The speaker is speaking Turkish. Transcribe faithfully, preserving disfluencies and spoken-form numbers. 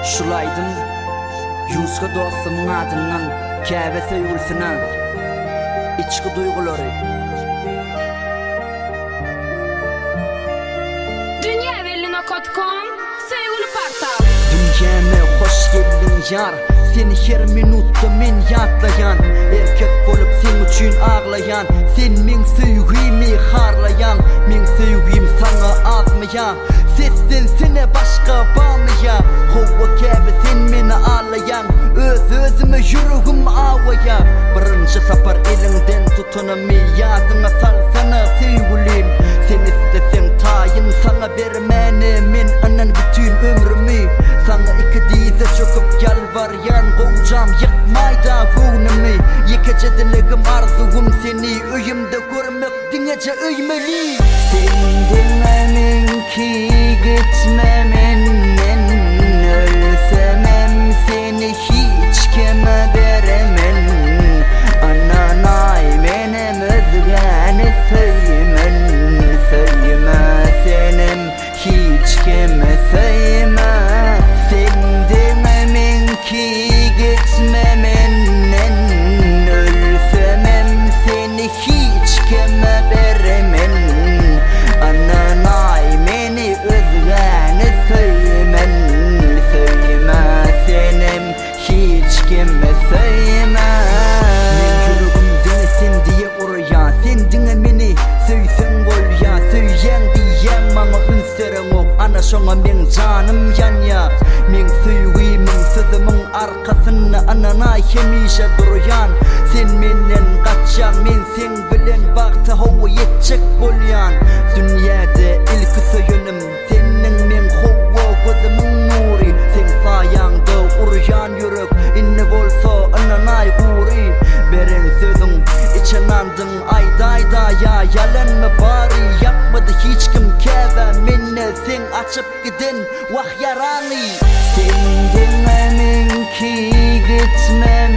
Şulaydım Yusqa dostumun adından käbe söýgülsine içki duygulary. Dünya Evvelina nokta com Söýgüli portal. Dünyäme hoş geldin ýar, seni her minutda men ýatlaýan, erkek bolup sen üçin ağlayan, sen men söýgümi harlayan, men söýgüm saňa azmya, sesten sene başga barmya, howa käbe sen meni ağlayan, öz özüme ýüregim awaya, birinji sapar elinden tutunamy ýadyňa salsana söýgülin, sen istesen taýyn saňa bermäni, men anan bütün ömrümi saňa iki dize çöküp ýalbarýan, gowjam ýykmaýda göwnümi, ýekece dilegim arzugum seni öýümde görmek diňeje öýmeli. Senden eminki gitmemen, men ölsemem seni hiç kime beremen, ananay menem özgäni söýmen, söýme senem hiç kime söýme. Senden eminki gitmemen, men ölsemem seni hiç kime beremen, ananay meni özgäni söýmen, söýme senem hiç kime söýme. Men ýüregimde sen diye urýan, sen diňe meni söýsen bolýan, söýýän diýen maňa ünseriň ok, ana şoňa men janym ýanýa, men söýgümiň sözümiň arkasyna ananay hemişe durýan, sen menden gaçýan, men sen bilen bagta howa ýetjek bolýan, dünýäde ilki söýenim seniň men howa gözümiň nury, sen saýaňda urýan ýürek inne bolsa ananay gury, beren sözüň içenandyň aýda-aýda ýa ýalanma bary, ýapmady hiç kim käbä menne sen açyp giden wah ýarany. Senden eminki gitme